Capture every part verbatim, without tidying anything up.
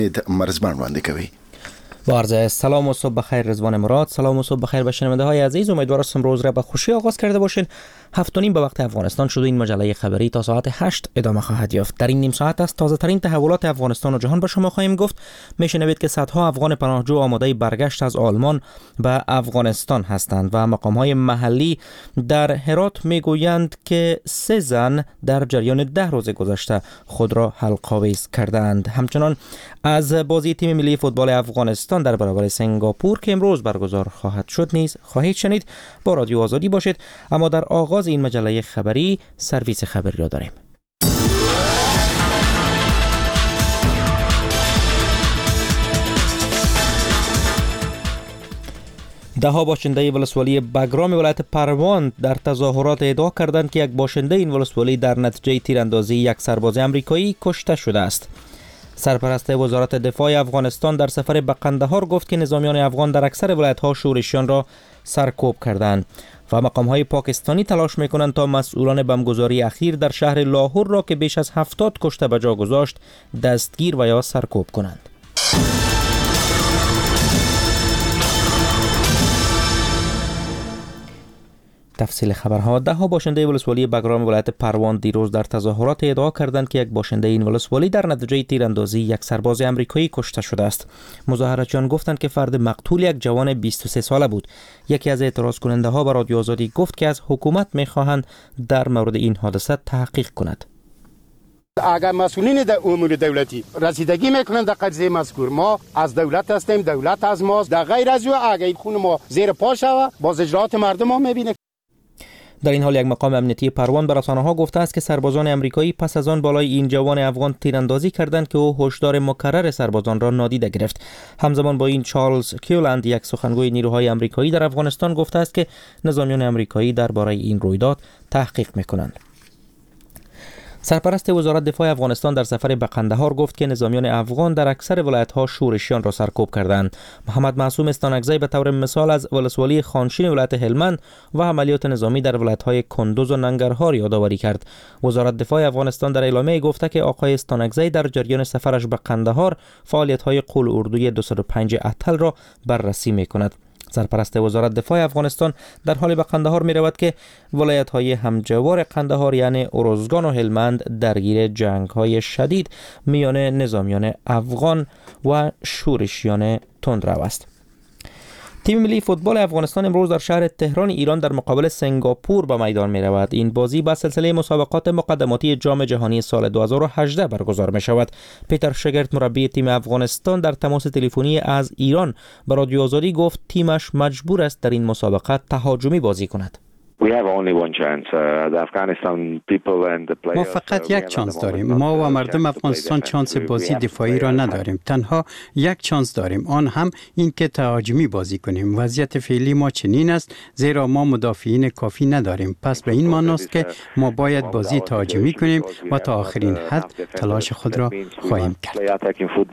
مرزبان باندې کوي. با عرض سلام و صبح بخیر رضوان مراد. سلام و صبح بخیر به شنونده های عزیز. امیدوارم امروز را به خوشی آغاز کرده باشین. هفت و نیم به وقت افغانستان شده. این مجله خبری تا ساعت هشت ادامه خواهد یافت. در این نیم ساعت است تازه ترین تحولات افغانستان و جهان به شما خواهیم گفت. میشنوید که صدها افغان پناهجو آماده برگشت از آلمان به افغانستان هستند و مقام های محلی در هرات میگویند که سه زن در جریان ده روز گذشته خود را حلق‌آویز کردند. همچنان از بازی تیم ملی فوتبال افغانستان در برابر سنگاپور که امروز برگزار خواهد شد نیز خواهید شنید. با رادیو آزادی باشید. اما در آغاز این مجله خبری سرویس خبری را داریم. ده ها باشنده ولسوالی بگرام ولایت پروان در تظاهرات ادعا کردند که یک باشنده این ولسوالی در نتیجه تیراندازی یک سرباز آمریکایی کشته شده است. سرپرست وزارت دفاع افغانستان در سفر به قندهار گفت که نظامیان افغان در اکثر ولایت‌ها شورشیان را سرکوب کردند و مقام‌های پاکستانی تلاش می‌کنند تا مسئولان بمبگذاری اخیر در شهر لاهور را که بیش از هفتاد کشته به جا گذاشت دستگیر و یا سرکوب کنند. تفصیل خبرها. ده ها باشنده ولسوالی بگرام ولایت پروان دیروز در تظاهرات ادعا کردند که یک باشنده این ولسوالی در نتیجه تیراندازی یک سرباز آمریکایی کشته شده است. مظاهراتچیان گفتند که فرد مقتول یک جوان بیست و سه ساله بود. یکی از اعتراض کننده ها به رادیو آزادی گفت که از حکومت می‌خواهند در مورد این حادثه تحقیق کند. اگر مسئولین در امور دولتی رسیدگی میکنند در قضیه مذکور، ما از دولت هستیم، دولت از ماست. در غیر از او اگر خون ما زیر پا شود باز اجرات مردم ما میبینه. در این حال یک مقام امنیتی پروان به رسانه‌ها گفته است که سربازان آمریکایی پس از آن بالای این جوان افغان تیراندازی کردند که او هشدار مکرر سربازان را نادیده گرفت. همزمان با این چارلز کیولند یک سخنگوی نیروهای آمریکایی در افغانستان گفته است که نظامیان آمریکایی درباره این رویداد تحقیق می‌کنند. سرپرست وزارت دفاع افغانستان در سفر به قندهار گفت که نظامیان افغان در اکثر ولایت‌ها شورشیان را سرکوب کردند. محمد معصوم استانکزی به طور مثال از ولسوالی خانشین ولایت هلمند و عملیات نظامی در ولایت‌های کندوز و ننگرهار یادآوری کرد. وزارت دفاع افغانستان در اعلامیه گفته که آقای استانکزی در جریان سفرش به قندهار فعالیت‌های قول اردوی دویست و پنج اتل را بررسی می‌کند. سرپرست وزارت دفاع افغانستان در حال به قندهار می رود که ولایت‌های همجوار قندهار یعنی ارزگان و هلمند درگیر جنگ‌های شدید میان نظامیان افغان و شورشیان تندرو است. تیم ملی فوتبال افغانستان امروز در شهر تهران ایران در مقابل سنگاپور به میدان می رود. این بازی با سلسله مسابقات مقدماتی جام جهانی سال دو هزار و هجده برگزار می شود. پیتر شگرت مربی تیم افغانستان در تماس تلفنی از ایران به رادیو آزادی گفت تیمش مجبور است در این مسابقه تهاجمی بازی کند. ما فقط یک چانس داریم. ما و مردم افغانستان چانس بازی دفاعی را نداریم. تنها یک چانس داریم، آن هم این که تهاجمی بازی کنیم. وضعیت فعلی ما چنین است زیرا ما مدافعین کافی نداریم. پس به این معنی است که ما باید بازی تهاجمی کنیم و تا آخرین حد تلاش خود را خواهیم کرد.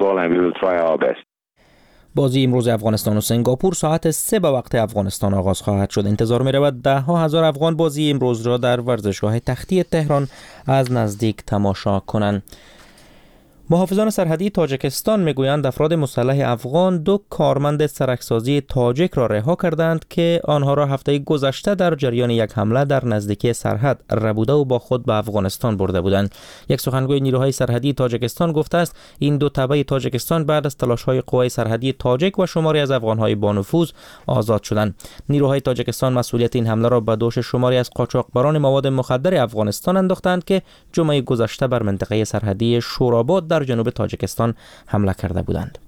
بازی امروز افغانستان و سنگاپور ساعت سه به وقت افغانستان آغاز خواهد شد. انتظار می رود ده ها هزار افغان بازی امروز را در ورزشگاه تختی تهران از نزدیک تماشا کنند. محافظان سرحدی تاجیکستان میگویند افراد مسلح افغان دو کارمند سرکسازی تاجیک را رها کردند که آنها را هفته گذشته در جریان یک حمله در نزدیکی سرحد ربوده و با خود به افغانستان برده بودند. یک سخنگوی نیروهای سرحدی تاجیکستان گفته است این دو تبع تاجیکستان بعد از تلاش‌های قوای سرحدی تاجیک و شماری از افغان‌های بانفوذ آزاد شدند. نیروهای تاجیکستان مسئولیت این حمله را به دوش شماری از قاچاقبران مواد مخدر افغانستان انداختند که جمعه گذشته بر منطقه سرحدی شوراباد در جنوب تاجیکستان حمله کرده بودند.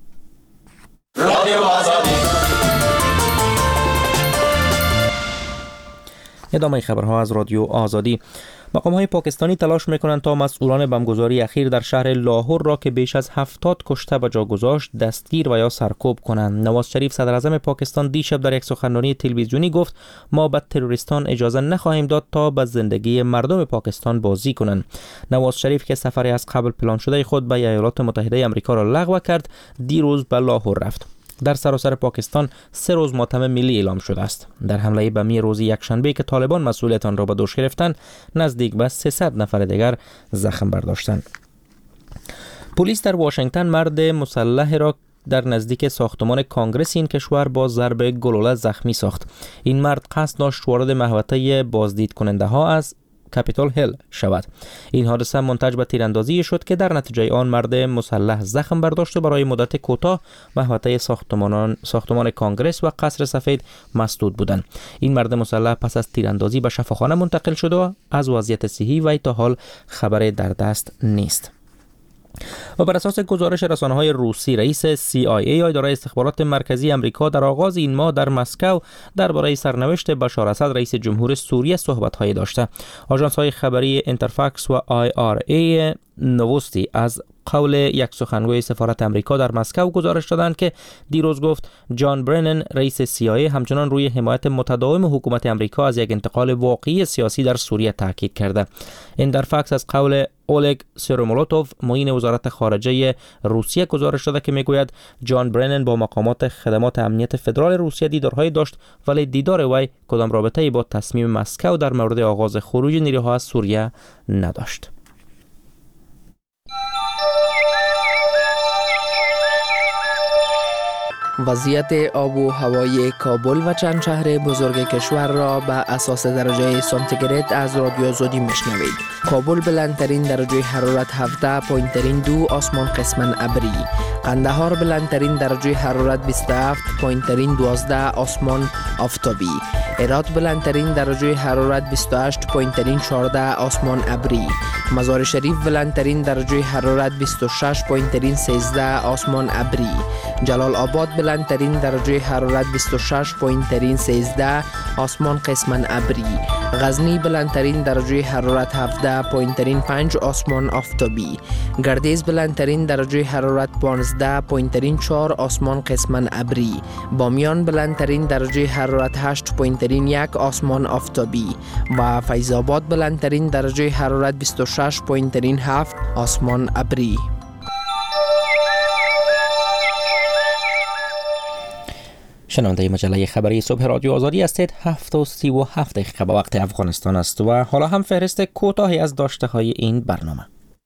ادامه خبرها از رادیو آزادی. مقام‌های پاکستانی تلاش می‌کنند تا مسئولان بمبگذاری اخیر در شهر لاهور را که بیش از هفتاد کشته به جا گذاشت دستگیر و یا سرکوب کنند. نواز شریف صدر اعظم پاکستان دیشب در یک سخنرانی تلویزیونی گفت ما به تروریستان اجازه نخواهیم داد تا به زندگی مردم پاکستان بازی کنند. نواز شریف که سفری از قبل پلان شده خود به ایالات متحده آمریکا را لغو کرد، دیروز به لاهور رفت. در سراسر پاکستان سه روز ماتم ملی اعلام شده است. در حمله بمی روز یکشنبه که طالبان مسئولیت آن را به دوش گرفتند، نزدیک به سیصد نفر دیگر زخم برداشتند. پلیس در واشنگتن مرد مسلح را در نزدیک ساختمان کانگرس این کشور با ضرب گلوله زخمی ساخت. این مرد قصد داشت وارد محوطه بازدید کننده ها از کپیتول هیل شود. این حادثه منتج به تیراندازی شد که در نتیجه آن مرد مسلح زخم برداشت و برای مدت کوتاه محوطه ساختمان ساختمان کانگرس و قصر سفید مسدود بودند. این مرد مسلح پس از تیراندازی به شفاخانه منتقل شد و از وضعیت صحی وی تا حال خبری در دست نیست. و بر اساس گزارش رسانه‌های روسی، رئیس سی آی ای اداره استخبارات مرکزی آمریکا در آغاز این ماه در مسکو درباره سرنوشت بشار اسد رئیس جمهور سوریه صحبت‌هایی داشته. آژانس‌های خبری اینترفاکس و آی آر ای نوستی از قول یک سخنگوی سفارت آمریکا در مسکو گزارش دادند که دیروز گفت جان برنن رئیس سی آی ای همچنان روی حمایت متداوم حکومت آمریکا از یک انتقال واقعی سیاسی در سوریه تاکید کرده. اینترفاکس از قول اولگ سرومولوتوف معین وزارت خارجه روسیه گزارش داده که میگوید جان برنن با مقامات خدمات امنیت فدرال روسیه دیدارهای داشت، ولی دیدار وی کدام رابطه‌ای با تصمیم مسکو در مورد آغاز خروج نیروها از سوریه نداشت. وضعیت آب و هوای کابل و چند شهر بزرگ کشور را به اساس درجه سانتیگراد از رادیو آزادی میشنوید. کابل بلندترین درجه حرارت هفده پایینترین دو آسمان قسماً ابری. قندهار بلندترین درجه حرارت بیست و هفت پایینترین دوازده آسمان آفتابی. هرات بلندترین درجه حرارت بیست و هشت پایینترین چهارده آسمان ابری. مزار شریف بلندترین درجه حرارت بیست و شش پایینترین سیزده آسمان ابری. جلال آباد بلندترین درجه حرارت بیست و شش پایینترین سیزده آسمان قسماً ابری. غزنی بلندترین درجه حرارت هفده پایینترین پنج آسمان آفتابی. گردیز بلندترین درجه حرارت پانزده پایینترین چهار آسمان قسماً ابری. بامیان بلندترین درجه حرارت هشت پایینترین یک آسمان آفتابی و فیض آباد بلندترین درجه حرارت بیست و شش پایینترین هفت آسمان ابری. شنونده مجله خبری صبح رادیو آزادی هستید. هفت و سی و هفت دقیقه به وقت افغانستان است و حالا هم فهرست کوتاهی از داشته های این برنامه.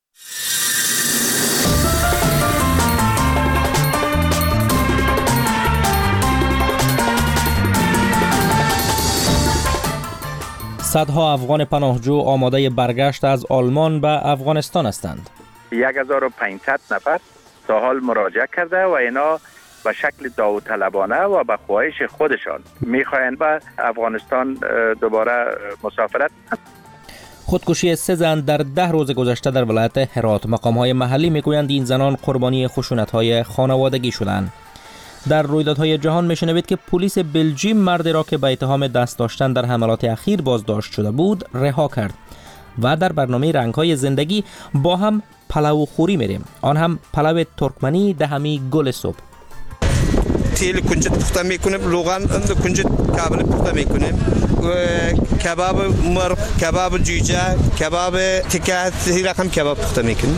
صدها افغان پناهجو آماده برگشت از آلمان به افغانستان هستند. یک هزار و پانصد نفر تا حال مراجعه کرده و اینا به شکل داوطلبانه و به خواهش خودشان میخواهند به افغانستان دوباره مسافرت. خودکشی سه زن در ده روز گذشته در ولایت هرات. مقام‌های محلی میگویند این زنان قربانی خشونت‌های خانوادگی شدند. در رویدادهای جهان میشنوید که پلیس بلژیم مردی را که به اتهام دست داشتن در حملات اخیر بازداشت شده بود رها کرد. و در برنامه رنگ‌های زندگی با هم پلو خوری میریم، آن هم پلو ترکمنی دهمی گل صبح. تیل کنجد پخته میکنیم، روغن کنجد کابل پخته میکنیم، کباب مرغ، کباب جوجه، کباب تکه، هی رقم کباب پخته میکنیم.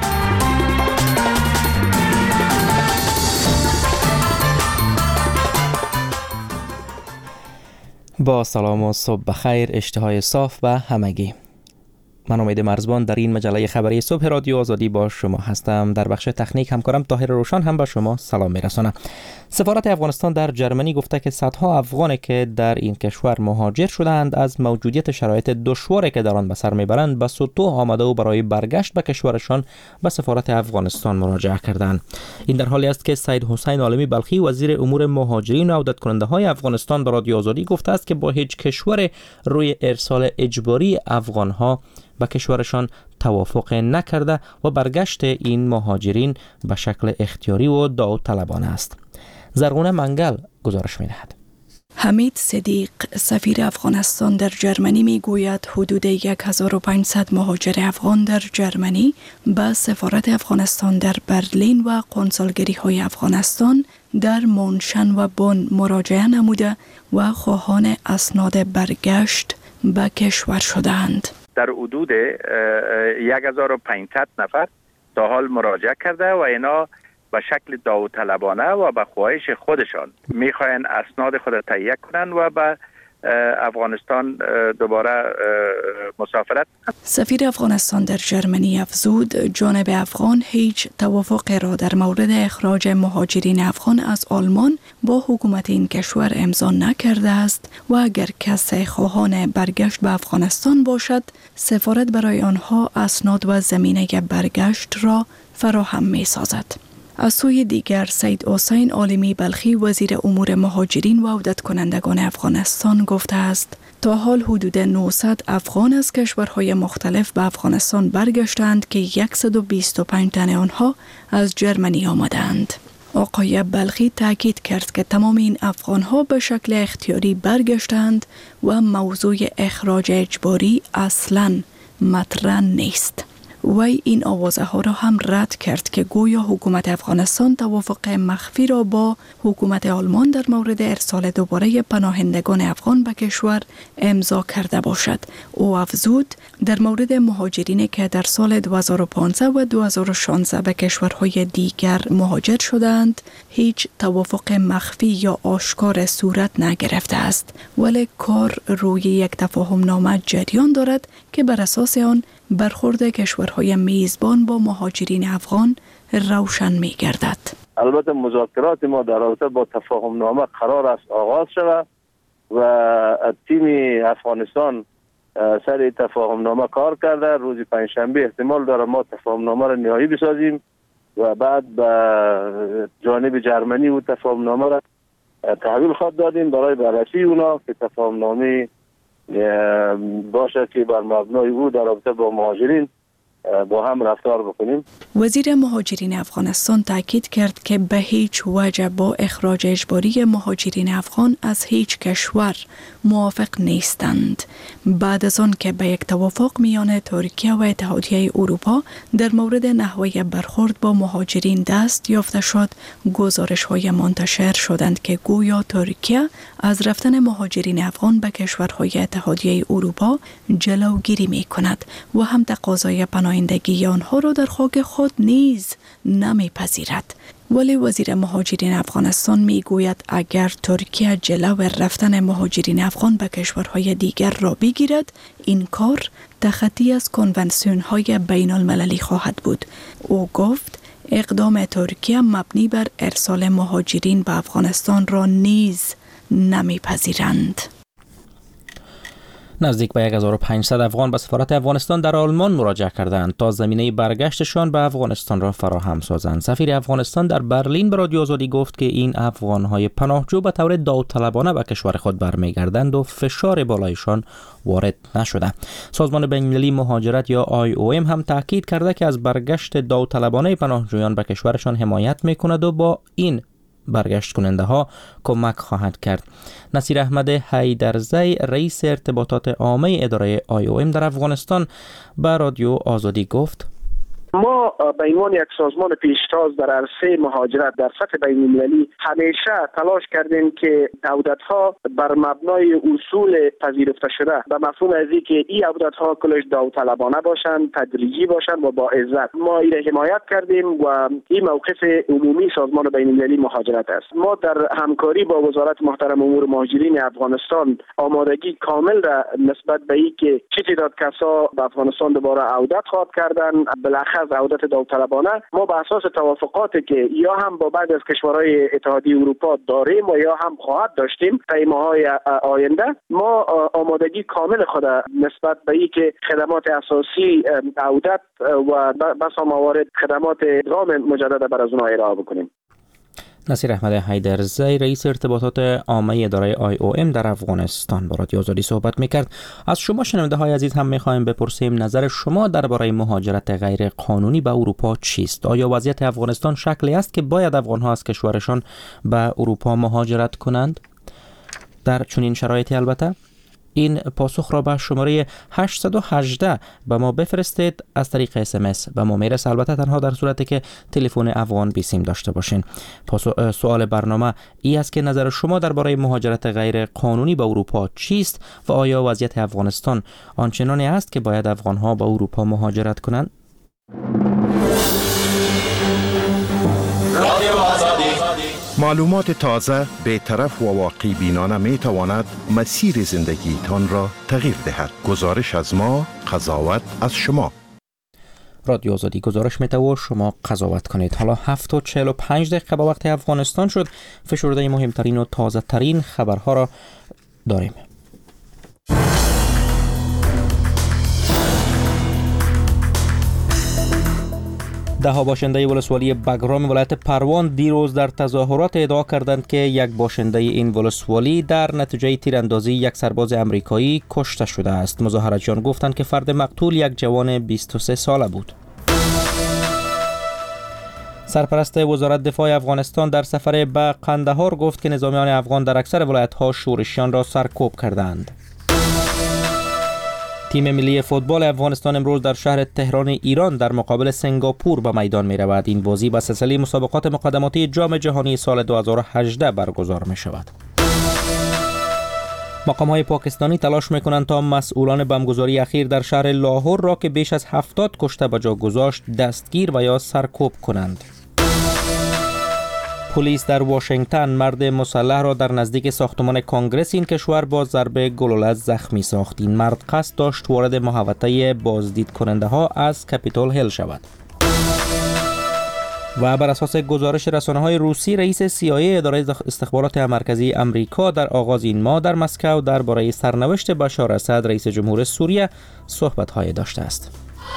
با سلام و صبح بخیر، اشتهای صاف و همگی. من امید مرزبان در این مجله خبری صبح رادیو آزادی با شما هستم. در بخش تکنیک همکارم طاهر روشن هم به شما سلام میرسانم. سفارت افغانستان در جرمنی گفته که صدها افغانی که در این کشور مهاجر شدند از موجودیت شرایط دشواری که در آن به سر میبرند به سطوح آمده و برای برگشت به کشورشان به سفارت افغانستان مراجعه کردند. این در حالی است که سید حسین عالمی بلخی وزیر امور مهاجرین و عودت کننده های افغانستان به رادیو آزادی گفته است که با هیچ کشور روی ارسال اجباری افغان ها به کشورشان توافق نکرده و برگشت این مهاجرین به شکل اختیاری و داوطلبانه است. زرغونه منگل گزارش می‌دهد. حمید صدیق سفیر افغانستان در جرمنی میگوید حدود هزار و پانصد مهاجر افغان در جرمنی به سفارت افغانستان در برلین و قنسولگری های افغانستان در مونشن و بن مراجعه نموده و خواهان اسناد برگشت به کشور شدند. در حدود هزار و پانصد نفر تا حال مراجعه کرده و اینا به شکل داوطلبانه و به خواهش خودشان میخواهند اسناد خود تهیه کنند و به افغانستان دوباره مسافرت. سفیر افغانستان در ژرمنی افزود جانب افغان هیچ توافقی را در مورد اخراج مهاجرین افغان از آلمان با حکومت این کشور امضا نکرده است و اگر کسی خواهان برگشت به افغانستان باشد، سفارت برای آنها اسناد و زمینه برگشت را فراهم می سازد. از سوی دیگر سید حسین عالمی بلخی وزیر امور مهاجرین و عودت کنندگان افغانستان گفته است تا حال حدود نهصد افغان از کشورهای مختلف به افغانستان برگشتند که صد و بیست و پنج تن آنها از ژرمنی آمدند. آقای بلخی تاکید کرد که تمام این افغانها به شکل اختیاری برگشتند و موضوع اخراج اجباری اصلاً مطرح نیست. وی این آوازه ها را هم رد کرد که گویا حکومت افغانستان توافق مخفی را با حکومت آلمان در مورد ارسال دوباره پناهندگان افغان به کشور امضا کرده باشد. او افزود در مورد مهاجرینی که در سال دو هزار و پانزده و دو هزار و شانزده به کشورهای دیگر مهاجر شدند، هیچ توافق مخفی یا آشکار صورت نگرفته است، ولی کار روی یک تفاهم نامه جریان دارد که بر اساس آن برخورد کشورهای میزبان با مهاجرین افغان روشن می گردد. البته مذاکرات ما در رابطه با تفاهم نامه قرار است آغاز شود و تیم افغانستان سر تفاهم نامه کار کرده. روز پنجشنبه احتمال داره ما تفاهم نامه را نهایی بسازیم و بعد به جانب ژرمنی و تفاهم نامه را تحویل خواهد دادیم برای بررسی اونا که تفاهم نامه باشه که بر مبنای او در رابطه با مهاجرین با هم رفتار بکنیم. وزیر مهاجرین افغانستان تاکید کرد که به هیچ وجه با اخراج اجباری مهاجرین افغان از هیچ کشور موافق نیستند. بعد از آن که به یک توافق میان ترکیه و اتحادیه اروپا در مورد نحوه برخورد با مهاجرین دست یافته شد، گزارش‌های منتشر شدند که گویا ترکیه از رفتن مهاجرین افغان به کشورهای اتحادیه اروپا جلوگیری می‌کند و هم تقاضای پناهندگی آنها را در خاک خود نیز نمی‌پذیرد. ولی وزیر مهاجرین افغانستان میگوید اگر ترکیه جلو رفتن مهاجرین افغان به کشورهای دیگر را بگیرد، این کار تخطی از کنونسیون‌های بین المللی خواهد بود. او گفت اقدام ترکیه مبنی بر ارسال مهاجرین به افغانستان را نیز نمیپذیرند. نزدیک به هزار و پانصد افغان به سفارت افغانستان در آلمان مراجعه کردند تا زمینه برگشتشان به افغانستان را فراهم سازند. سفیر افغانستان در برلین به رادیو آزادی گفت که این افغان‌های پناهجو به طور داوطلبانه به کشور خود برمیگردند و فشار بالایشان وارد نشده. سازمان بین‌المللی مهاجرت یا آی او ام هم تاکید کرده که از برگشت داوطلبانه پناهجویان به کشورشان حمایت می‌کند و با این برگشت کننده ها کمک خواهد کرد. نصیر احمد حیدرزی رئیس ارتباطات عامه اداره آی او ام در افغانستان به رادیو آزادی گفت ما به عنوان یک سازمان پیشتاز در عرصه مهاجرت در سطح بین المللی همیشه تلاش کردیم که عودت‌ها بر مبنای اصول پذیرفته شده به مفهوم از اینکه این عودت‌ها کلش داوطلبانه باشند، تدریجی باشند و با عزت. ما این حمایت کردیم و این موقف عمومی سازمان بین المللی مهاجرت است. ما در همکاری با وزارت محترم امور مهاجرین افغانستان آمادگی کامل را نسبت به اینکه چه تعداد کسا به افغانستان دوباره عودت خواهد کردن بالاخص عودت داوطلبانه ما به اساس توافقاتی که یا هم با بعضی از کشورهای اتحادیه اروپا داریم و یا هم خواهد داشتیم تا ماه‌های آینده ما آمادگی کامل خود نسبت به اینکه خدمات اساسی عودت و بسا موارد خدمات ادغام مجدد بر از اونها ارائه بکنیم. نصیر احمد حیدرزی رئیس ارتباطات عامه اداره آی او ام در افغانستان با رادیو آزادی صحبت میکرد. از شما شنونده های عزیز هم میخوایم بپرسیم نظر شما درباره مهاجرت غیر قانونی به اروپا چیست؟ آیا وضعیت افغانستان شکلی است که باید افغانها از کشورشان به اروپا مهاجرت کنند؟ در چنین شرایطی البته این پاسخ را به شماره هشت یک هشت به ما بفرستید از طریق اس ام اس و ما میرسه، البته تنها در صورتی که تلفن افغان بیسیم داشته باشین. سوال برنامه ای است که نظر شما درباره مهاجرت غیر قانونی به اروپا چیست و آیا وضعیت افغانستان آنچنانی است که باید افغانها به اروپا مهاجرت کنند؟ رادیو آزادی معلومات تازه، بی‌طرف و واقع بینانه می تواند مسیر زندگی تان را تغییر دهد. گزارش از ما، قضاوت از شما. رادیو آزادی گزارش میده و شما قضاوت کنید. حالا هفت و چهل و پنج دقیقه با وقت افغانستان شد. فشرده مهمترین و تازه ترین خبرها را داریم. ده ها باشنده ولسوالی بگرام ولایت پروان دیروز در تظاهرات ادعا کردند که یک باشنده این ولسوالی در نتیجه تیراندازی یک سرباز امریکایی کشته شده است. مظاهراتچیان گفتند که فرد مقتول یک جوان بیست و سه ساله بود. سرپرست وزارت دفاع افغانستان در سفر به قندهار گفت که نظامیان افغان در اکثر ولایت‌ها شورشیان را سرکوب کردند. تیم ملی فوتبال افغانستان امروز در شهر تهران ایران در مقابل سنگاپور به میدان می رود. این بازی به سلسله مسابقات مقدماتی جام جهانی سال دو هزار و هجده برگزار می شود. مقام‌های پاکستانی تلاش می‌کنند تا مسئولان بمبگذاری اخیر در شهر لاهور را که بیش از هفتاد کشته به جا گذاشت دستگیر و یا سرکوب کنند. پلیس در واشنگتن مرد مسلح را در نزدیک ساختمان کنگره این کشور با ضربه گلوله زخمی ساخت. این مرد قصد داشت وارد محوطه بازدید کننده ها از کپیتول هیل شود. و بر اساس گزارش رسانه‌های روسی، رئیس سی آی ای اداره استخبارات مرکزی امریکا در آغاز این ماه در مسکو درباره سرنوشت بشار اسد رئیس جمهور سوریه صحبت‌های داشته است.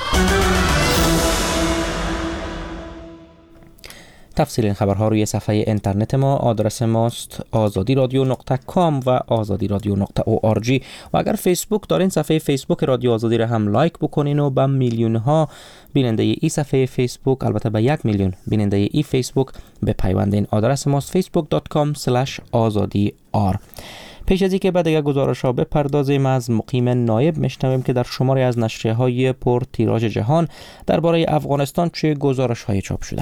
تفصیل این خبرها روی صفحه اینترنت ما، آدرس ماست آزادی رادیو نقطه کام و آزادی رادیو نقطه او آر جی. و اگر فیسبوک دارین صفحه فیسبوک رادیو آزادی را هم لایک بکنین و به میلیون ها بیننده ای صفحه فیسبوک، البته به یک میلیون بیننده ای فیسبوک بپیوندین. آدرس ماست facebook dot com slash azadi r. پیش از اینکه به دیگر گزارش ها بپردازیم، از مقیم نایب میشنویم که در شماری از نشریه های پر تیراژ جهان درباره افغانستان چه گزارش های چاپ شده.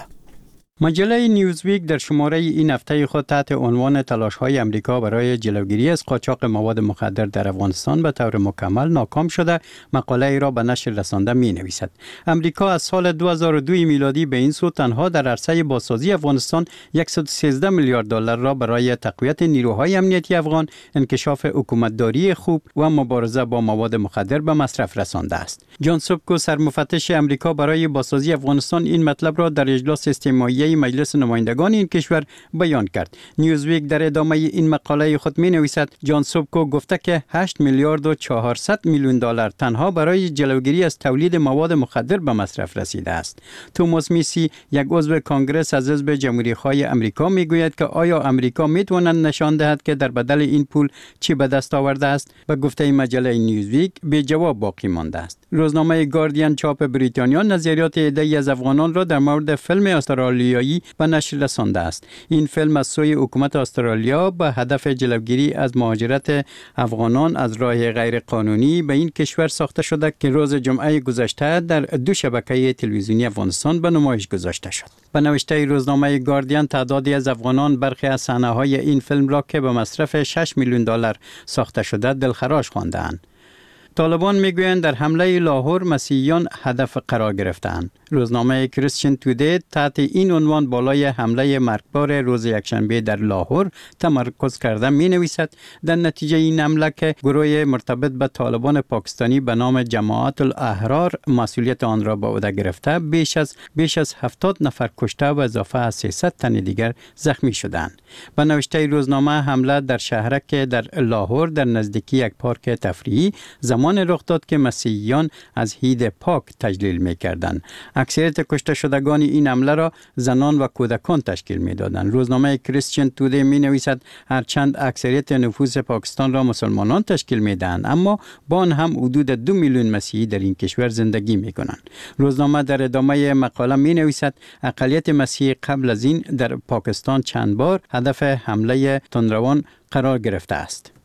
مجله نیوزویک در شماره این هفته خود تحت عنوان تلاش‌های امریکا برای جلوگیری از قاچاق مواد مخدر در افغانستان به طور مکمل ناکام شده مقاله ای را به نشر رسانده می‌نویسد. امریکا از سال دو هزار و دو میلادی به این سو تنها در عرصه بازسازی افغانستان صد و سیزده میلیارد دلار را برای تقویت نیروهای امنیتی افغان، انکشاف حکومتداری خوب و مبارزه با مواد مخدر به مصرف رسانده است. جان سوبکو، سرمفتش امریکا برای بازسازی افغانستان، این مطلب را در اجلاس استماعی مجلس نمایندگان این کشور بیان کرد. نیوزویک در ادامه این مقاله خود می نویسد جان سوبکو گفته که هشت میلیارد و چهارصد میلیون دلار تنها برای جلوگیری از تولید مواد مخدر به مصرف رسیده است. توماس میسی، یک عضو کانگرس از حزب جمهوری‌خواه امریکا، می گوید که آیا امریکا می تواند نشان دهد که در بدل این پول چی به دست آورده است؟ به گفته مجله نیوزویک بی جواب باقی مانده است. روزنامه گاردین چاپ بریتانیا نظریات عده‌ای از افغانان را در مورد فیلم استرالیایی به نشر رسانده است. این فیلم از سوی حکومت استرالیا به هدف جلوگیری از مهاجرت افغانان از راه غیر قانونی به این کشور ساخته شده که روز جمعه گذشته در دو شبکه تلویزیونی افغانستان به نمایش گذاشته شد. به نوشته روزنامه گاردین، تعدادی از افغانان برخی از صحنه‌های این فیلم را که به مصرف شش میلیون دلار ساخته شده دلخراش خواندند. طالبان میگویند در حمله لاهور مسیحیان هدف قرار گرفتند. روزنامه کریستین تودی تحت این عنوان بالای حمله مرگبار روز یکشنبه در لاهور تمرکز کرده می نویسد در نتیجه این حمله که گروه مرتبط به طالبان پاکستانی به نام جماعت الاحرار مسئولیت آن را به عهده گرفته، بیش از بیش از هفتاد نفر کشته و اضافه از سیصد تن دیگر زخمی شدند. به نوشته روزنامه، حمله در شهرک در لاهور در نزدیکی یک پارک تفریحی زمان رخ داد که مسیحیان از عید پاک تجلیل می‌کردند. اکثریت کشته شدگان این حمله را زنان و کودکان تشکیل می‌دادند. روزنامه کریستین تودی می‌نویسد هرچند اکثریت نفوس پاکستان را مسلمانان تشکیل می‌دهند، اما با آن هم حدود دو میلیون مسیحی در این کشور زندگی می‌کنند. روزنامه در ادامه مقاله می‌نویسد اقلیت مسیحی قبل از این در پاکستان چند بار هدف حمله تندروان قرار گرفته است.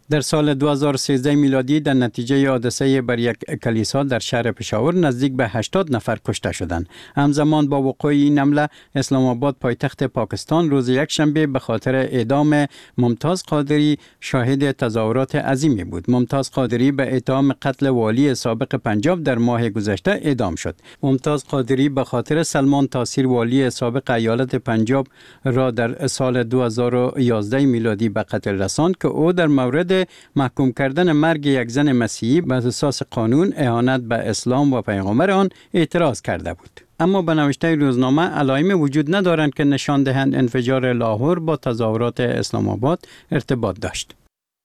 در سال دو هزار و سیزده میلادی در نتیجه حادثه بر یک کلیسا در شهر پشاور نزدیک به هشتاد نفر کشته شدند. همزمان با وقوع این حمله اسلام آباد پایتخت پاکستان روز یکشنبه به خاطر اعدام ممتاز قادری شاهد تظاهرات عظیمی بود. ممتاز قادری به اتهام قتل والی سابق پنجاب در ماه گذشته اعدام شد. ممتاز قادری به خاطر سلمان تاثیر والی سابق ایالت پنجاب را در سال دو هزار و یازده میلادی به قتل رساند که او در مورد محکوم کردن مرگ یک زن مسیحی بر اساس قانون اهانت به اسلام و پیغمبر آن اعتراض کرده بود. اما به نوشته روزنامه علائمی وجود ندارند که نشان دهند انفجار لاهور با تظاهرات اسلام آباد ارتباط داشت.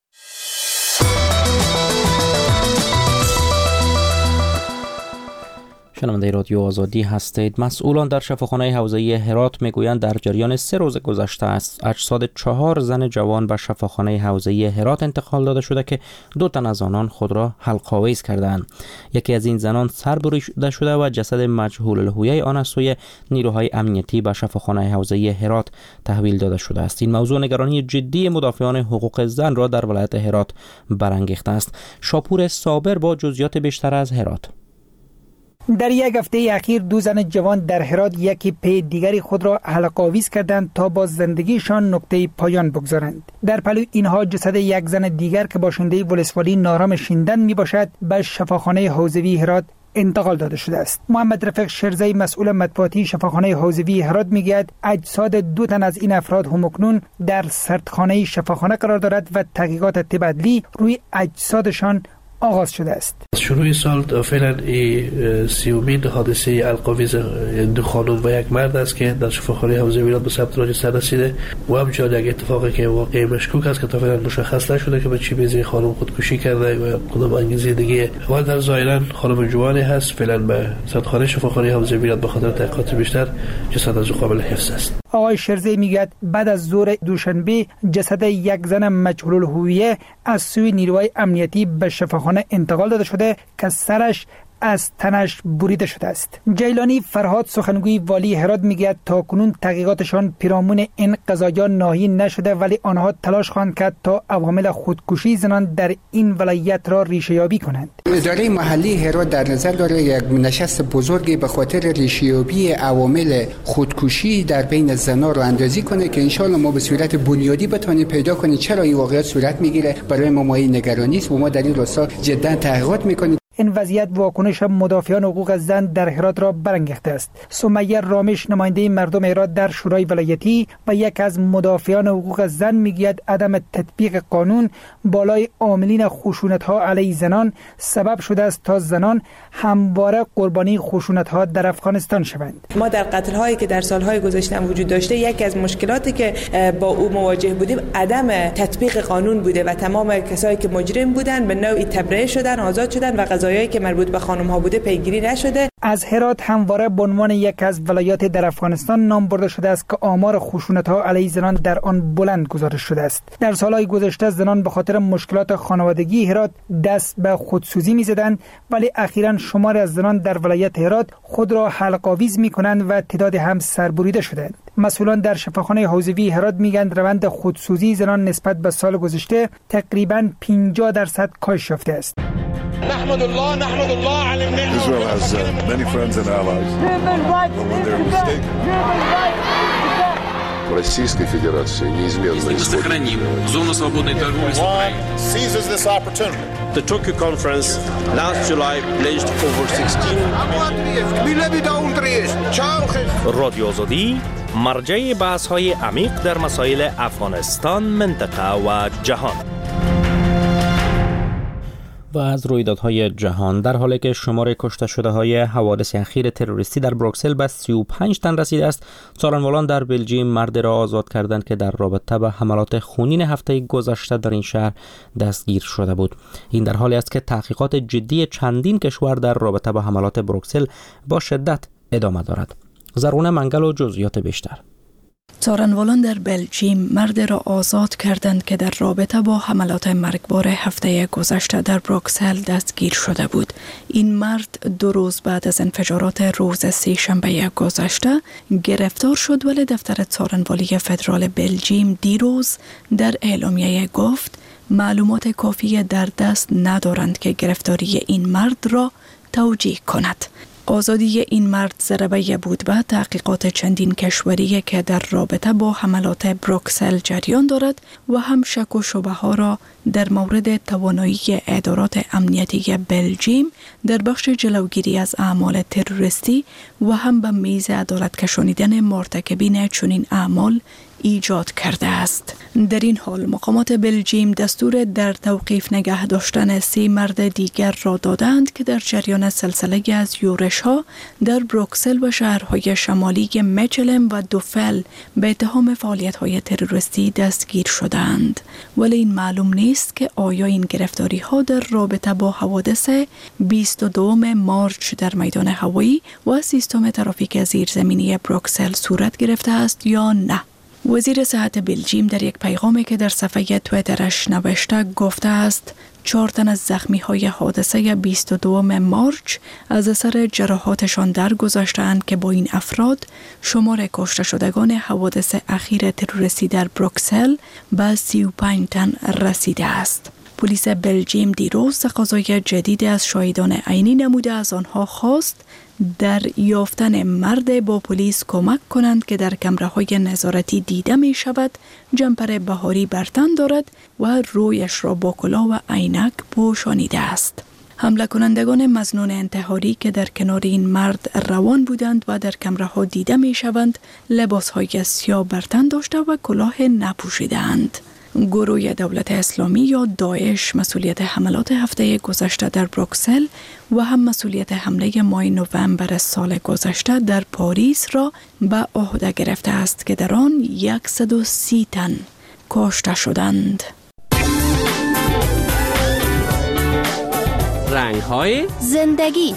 شنونده رادیو آزادی هستید. مسئولان در شفاخانه حوزه‌ای هرات میگویند در جریان سه روز گذشته است اجساد چهار زن جوان به شفاخانه حوزه‌ای هرات انتقال داده شده که دو تن از آنان خود را حلق‌آویز کردند. یکی از این زنان سر بریده شده و جسد مجهول الهویه آن از سوی نیروهای امنیتی به شفاخانه حوزه‌ای هرات تحویل داده شده است. این موضوع نگرانی جدی مدافعان حقوق زن را در ولایت هرات برانگیخته است. شاپور صابر با جزئیات بیشتر از هرات. در یک هفته اخیر دو زن جوان در هرات یکی پی دیگری خود را حلق‌آویز کردند تا با زندگیشان نقطه پایان بگذارند. در پلوی اینها جسد یک زن دیگر که باشنده ولسوالی نارام شیندن می باشد به شفاخانه حوزوی هرات انتقال داده شده است. محمد رفیق شرزی مسئول مطبوعاتی شفاخانه حوزوی هرات میگوید اجساد دو تن از این افراد همکنون در سردخانه شفاخانه قرار دارد و تحقیقات طب‌عدلی روی اجسادشان آغاز شده است. شروع سال فعلا سیومین حادثه القاویز دو خانم و یک مرد است که در شفاخانه حوزوی هرات به ثبت نام سر رسیده و همچنین یک اتفاقی که واقعی مشکوک است که تا فعلا مشخص نشده که به چه میزی خانم خودکشی کرده و کدام انگیزه دیگه و در ظاهرا خانم جوانی هست. فعلا به سردخانه شفاخانه حوزوی هرات به خاطر تحقیقات بیشتر جسد از قابل حفظ است. آقای شرزی میگه بعد از ظهر دوشنبه جسد یک زن مجهول الهویه از سوی نیروهای امنیتی به شفاخانه انتقال داده شده که سرش از تنش بریده شده است. جیلانی فرهاد سخنگوی والی هرات میگه تا کنون تحقیقاتشان پیرامون این قضایا ناهی نشده ولی آنها تلاش خواهند کرد تا عوامل خودکشی زنان در این ولایت را ریشه یابی کنند. اداره محلی هرات در نظر داره یک نشست بزرگی به خاطر ریشه یابی عوامل خودکشی در بین زنان را اندازی کنه که ان شاء الله ما به صورت بنیادی بتونیم پیدا کنیم چرا این واقعیت صورت میگیره. برای ما مایه نگرانی است و ما در این راستا جدا تحقیقات میکنیم. این وضعیت واکنش مدافعان حقوق زن در هرات را برانگیخته است. سمیه رامش نماینده مردم هرات در شورای ولایتی و یک از مدافعان حقوق زن میگوید عدم تطبیق قانون بالای عاملین خشونت‌ها علیه زنان سبب شده است تا زنان همواره قربانی خشونت‌ها در افغانستان شوند. ما در قتل‌هایی که در سال‌های گذشته وجود داشته یکی از مشکلاتی که با او مواجه بودیم عدم تطبیق قانون بوده و تمام کسایی که مجرم بودن به نوعی تبرئه شدن، آزاد شدن و قضایایی که مربوط به خانم ها بوده پیگیری نشده. از هرات همواره به عنوان یک از ولایات در افغانستان نام برده شده است که آمار خشونت ها علیه زنان در آن بلند گزارش شده است. در سالهای گذشته زنان به خاطر مشکلات خانوادگی هرات دست به خودسوزی می‌زدند ولی اخیراً شمار از زنان در ولایت هرات خود را حلق‌آویز می‌کنند و تعداد هم سربریده شدند. مسئولان در شفاخانه حوزوی هرات میگند روند خودسوزی زنان نسبت به سال گذشته تقریباً پنجاه درصد کاهش یافته است. نحمد الله نحمد الله على النعمة. Israel has uh, many friends and allies. When they're mistaken. Российской Федерации неизменно мы сохраним зону свободной торговли с Украиной. Seizes this opportunity. The Tokyo conference last July pledged over sixteen. رادیو آزادی مرجع بحث‌های عمیق در مسائل افغانستان، منطقه و جهان. و از رویدادهای جهان در حالی که شمار کشته شده های حوادث اخیر تروریستی در بروکسل به سی و پنج تن رسیده است، څارنوالان در بلژیم مرد را آزاد کردند که در رابطه با حملات خونین هفته گذشته در این شهر دستگیر شده بود. این در حالی است که تحقیقات جدی چندین کشور در رابطه با حملات بروکسل با شدت ادامه دارد. زرغونه منگل و جزئیات بیشتر. څارنوالان در بلژیم مرد را آزاد کردند که در رابطه با حملات مرگبار هفته گذشته در بروکسل دستگیر شده بود. این مرد دو روز بعد از انفجارات روز سه‌شنبه گذشته گرفتار شد ولی دفتر څارنوالی فدرال بلژیم دیروز در اعلامیه گفت معلومات کافی در دست ندارند که گرفتاری این مرد را توجیه کند. آزادی این مرد ضربه بود به تحقیقات چندین کشوری که در رابطه با حملات بروکسل جریان دارد و هم شک و شبه ها را در مورد توانایی ادارات امنیتی بلژیم در بخش جلوگیری از اعمال تروریستی و هم به میز عدالت کشانیدن مرتکبین چنین اعمال ایجاد کرده است. در این حال مقامات بلژیم دستور در توقیف نگه داشتن سه مرد دیگر را دادند که در جریان سلسله از یورش ها در بروکسل و شهرهای شمالی مچلن و دوفل به اتهام فعالیت های تروریستی دستگیر شدند. ولی این معلوم نیست که آیا این گرفتاری ها در رابطه با حوادث بیست و دوم مارچ در میدان هوایی و سیستم ترافیک زیرزمینی بروکسل صورت گرفته است یا نه. وزیر صحت بلژیم در یک پیغامی که در صفحه توییترش نوشته گفته است چهار تن از زخمی های حادثه بیست و دوم مارچ از اثر جراحاتشان درگذشتند که با این افراد شمار کشته شدگان حوادث اخیر تروریستی در بروکسل به سی و پنج تن رسیده است. پلیس بلژیم دیروز تقاضای جدید از شاهدان عینی نموده از آنها خواست در یافتن مرد با پلیس کمک کنند که در کمره‌های نظارتی دیده می شود جمپر بهاری بر تن دارد و رویش را با کلاه و عینک پوشانیده است. حمله کنندگان مظنون انتحاری که در کنار این مرد روان بودند و در کمره‌ها دیده می شوند لباس‌های سیاه بر تن داشته و کلاه نپوشیدند. گروه دولت اسلامی یا داعش مسئولیت حملات هفته گذشته در بروکسل و هم مسئولیت حمله ماه نوامبر سال گذشته در پاریس را به عهده گرفته است که در آن صد و سی تن کشته شدند. رنگ‌های زندگی.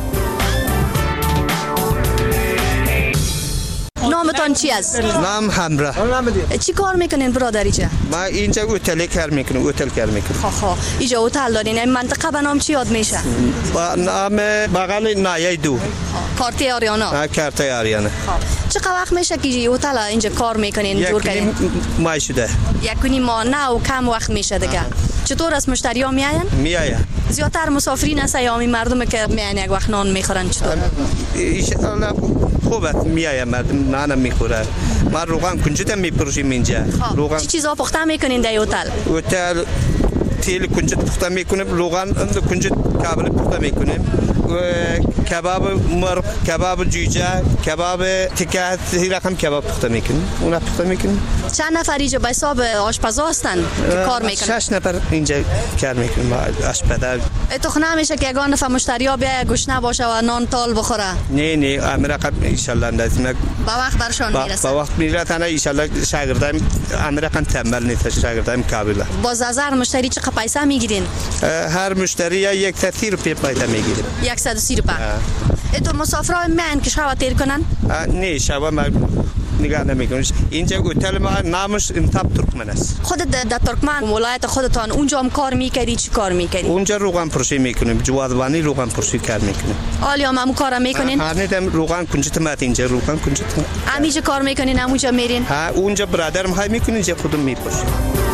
نامتان چی است؟ نام همراه. چی کار میکنین برادری جا؟ ما اینجا هتل کار میکنم، هتل کار میکنم. خب خب اینجا هتل دارین. این منطقه به نام چی یاد میشه؟ با نام بغل نایه دو. کارت آریانا. ها کارت آریانا. خب چقدر وقت میشه که هتل اینجا کار میکنین جور کردین؟ ماه شده. یک کنی ماه نه و کم وقت میشه دیگه. چطور از مشتری ها میاین؟ میاین. زیادتر مسافرین هست یا می مردم که میاین یک وقت نان میخورن چطور؟ ایشالا خوبه میاین مردم نان میخورن. ما روغن کنجد میپروشیم اینجا. روغن چی چیزا پخته میکنین در هتل؟ هتل تیل کنجد پخته میکنیم، روغن کنجد کابل پخته میکنیم. کباب مرغ، کباب جوجه، کباب تکه، هی رقم کباب پخته میکنیم. اونا پخته میکنیم. چند نفر اینجا به حساب آشپزا هستن که کار میکنن؟ شش نفر اینجا کار میکنیم آشپزا. تو خونه نمیشه که یگان نفر مشتری ها بیا گوشت باشه و نان تال بخوره؟ نه نه امر رقم ان شاء الله لازم با وقت برشان میرسه. با وقت میرسه ان شاء الله شاگردام امر رقم تنبل نیست، شاگردام کابل. با هزار مشتری چقدر پیسه میگیرین؟ هر مشتری صد روپیه پیسه میگیریم. صد و سی روپیه. تو مسافرای من که شب تیر کنن؟ نه شب ما نگاه نمیکنم. اینجا هتل ما نامش انتاب ترکمن است. خودت در ترکمن ولایت خودتان اونجا هم کار میکردی چی کار میکردی؟ اونجا روغن پروشی میکنیم، جوادوانی روغن پروشی کار میکنیم. حالا هم کار میکنین؟ ها نه دم روغن کنجت مات اینجا روغن کنجت. امیجا کار میکنین اونجا میرین؟ ها اونجا برادرم های میکنین اینجا خودم میپروشیم.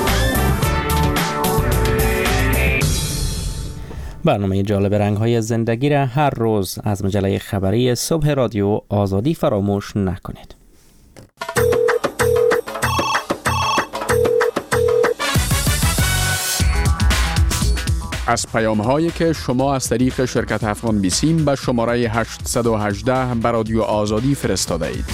برنامه جالب رنگ‌های زندگی را هر روز از مجله خبری صبح رادیو آزادی فراموش نکنید. از پیام‌هایی که شما از طریق شرکت افغان بیسیم به شماره هشتصد و هجده به رادیو آزادی فرستاده اید.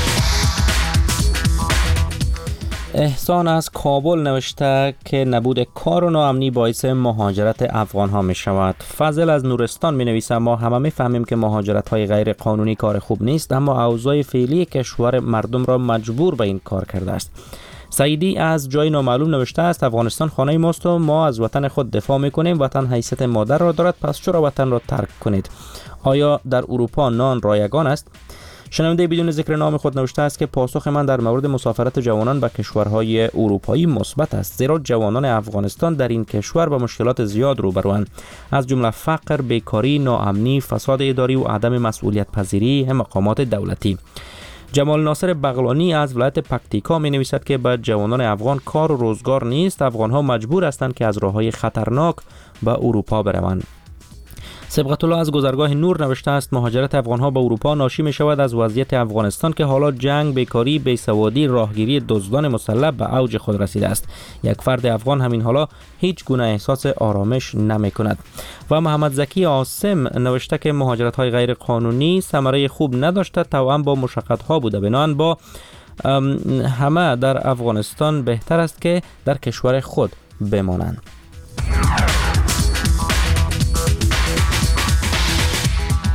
احسان از کابل نوشته که نبود کار و ناامنی باعث مهاجرت افغان ها می شود. فضل از نورستان می نویسه ما همه می فهمیم که مهاجرت های غیر قانونی کار خوب نیست، اما اوضاع فعلی کشور مردم را مجبور به این کار کرده است. سعیدی از جای نامعلوم نوشته است افغانستان خانه ماست و ما از وطن خود دفاع می کنیم. وطن حیثیت مادر را دارد، پس چرا وطن را ترک کنید؟ آیا در اروپا نان رایگان است؟ شنونده بدون ذکر نام خود نوشته است که پاسخ من در مورد مسافرت جوانان به کشورهای اروپایی مثبت است، زیرا جوانان افغانستان در این کشور با مشکلات زیاد روبروند، از جمله فقر، بیکاری، ناامنی، فساد اداری و عدم مسئولیت پذیری مقامات دولتی. جمال ناصر بغلانی از ولایت پکتیکا می نویسد که به جوانان افغان کار و روزگار نیست. افغان ها مجبور هستند که از راههای خطرناک به اروپا بروند. صبغت الله از گذرگاه نور نوشته است مهاجرت افغان ها به اروپا ناشی می شود از وضعیت افغانستان که حالا جنگ، بیکاری، بیسوادی، راهگیری دزدان مسلح به اوج خود رسیده است. یک فرد افغان همین حالا هیچ گونه احساس آرامش نمی کند. و محمد زکی عاصم نوشته که مهاجرت های غیر قانونی ثمره خوب نداشته، توأم با مشقت ها بوده. بنابراین با همه در افغانستان بهتر است که در کشور خود بمانند.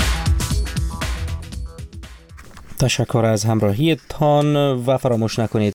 تشکر از همراهی تان و فراموش نکنید